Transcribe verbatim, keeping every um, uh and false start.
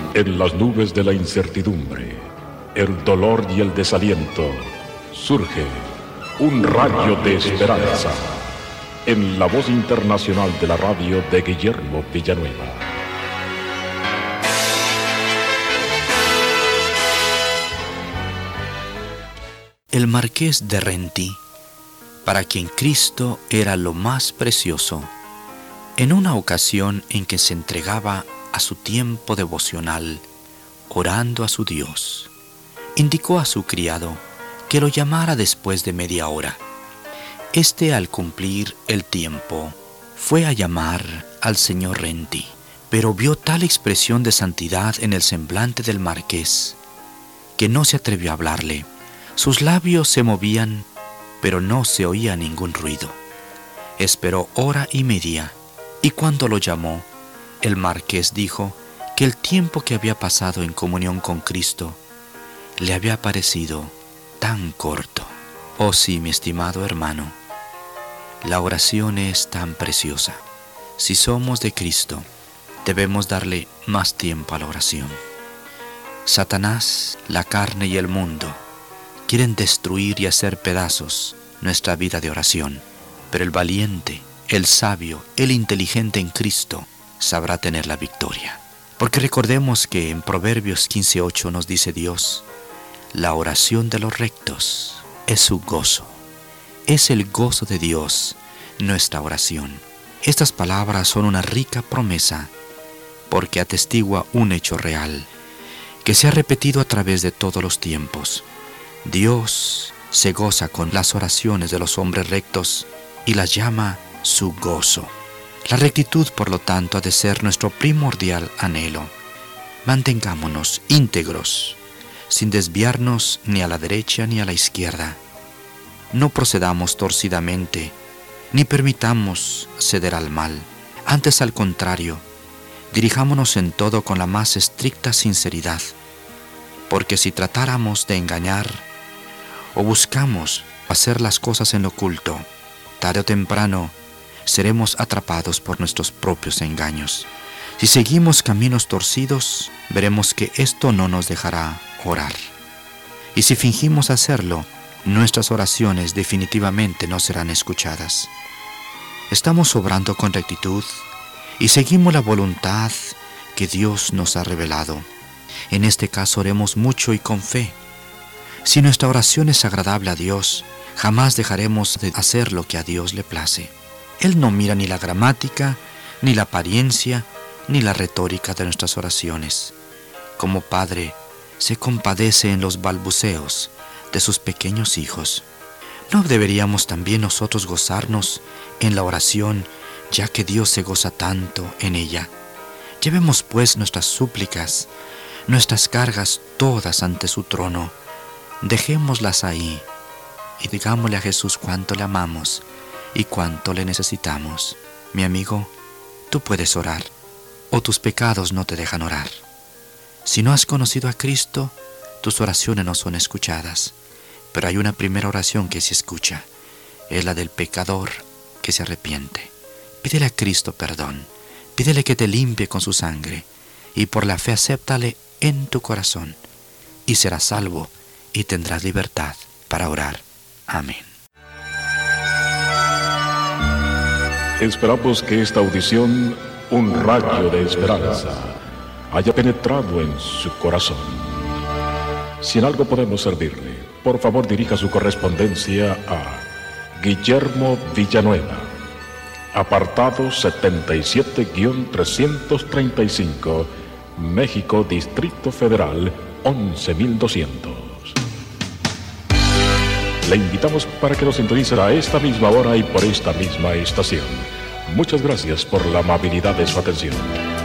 En las nubes de la incertidumbre, el dolor y el desaliento, surge un rayo de esperanza en la voz internacional de la radio de Guillermo Villanueva. El marqués de Renty, para quien Cristo era lo más precioso, en una ocasión en que se entregaba a su tiempo devocional, orando a su Dios, indicó a su criado que lo llamara después de media hora. Este, al cumplir el tiempo, fue a llamar al señor Renty, pero vio tal expresión de santidad en el semblante del marqués que no se atrevió a hablarle. Sus labios se movían, pero no se oía ningún ruido. Esperó hora y media, y cuando lo llamó, el marqués dijo que el tiempo que había pasado en comunión con Cristo le había parecido tan corto. Oh sí, mi estimado hermano, la oración es tan preciosa. Si somos de Cristo, debemos darle más tiempo a la oración. Satanás, la carne y el mundo quieren destruir y hacer pedazos nuestra vida de oración, pero el valiente, el sabio, el inteligente en Cristo sabrá tener la victoria. Porque recordemos que en Proverbios quince ocho nos dice Dios: la oración de los rectos es su gozo. Es el gozo de Dios nuestra oración. Estas palabras son una rica promesa, porque atestigua un hecho real que se ha repetido a través de todos los tiempos. Dios se goza con las oraciones de los hombres rectos y las llama su gozo. La rectitud, por lo tanto, ha de ser nuestro primordial anhelo. Mantengámonos íntegros, sin desviarnos ni a la derecha ni a la izquierda. No procedamos torcidamente, ni permitamos ceder al mal. Antes, al contrario, dirijámonos en todo con la más estricta sinceridad, porque si tratáramos de engañar o buscamos hacer las cosas en lo oculto, tarde o temprano seremos atrapados por nuestros propios engaños. Si seguimos caminos torcidos, veremos que esto no nos dejará orar. Y si fingimos hacerlo, nuestras oraciones definitivamente no serán escuchadas. Estamos obrando con rectitud y seguimos la voluntad que Dios nos ha revelado. En este caso oremos mucho y con fe. Si nuestra oración es agradable a Dios, jamás dejaremos de hacer lo que a Dios le place. Él no mira ni la gramática, ni la apariencia, ni la retórica de nuestras oraciones. Como Padre, se compadece en los balbuceos de sus pequeños hijos. ¿No deberíamos también nosotros gozarnos en la oración, ya que Dios se goza tanto en ella? Llevemos pues nuestras súplicas, nuestras cargas todas ante su trono. Dejémoslas ahí y digámosle a Jesús cuánto le amamos y cuánto le necesitamos. Mi amigo, tú puedes orar, o tus pecados no te dejan orar. Si no has conocido a Cristo, tus oraciones no son escuchadas. Pero hay una primera oración que se escucha, es la del pecador que se arrepiente. Pídele a Cristo perdón, pídele que te limpie con su sangre, y por la fe acéptale en tu corazón, y serás salvo y tendrás libertad para orar. Amén. Esperamos que esta audición, un rayo de esperanza, haya penetrado en su corazón. Si en algo podemos servirle, por favor dirija su correspondencia a Guillermo Villanueva, apartado setenta y siete trescientos treinta y cinco, México, Distrito Federal, once mil doscientos. Le invitamos para que nos sintonice a esta misma hora y por esta misma estación. Muchas gracias por la amabilidad de su atención.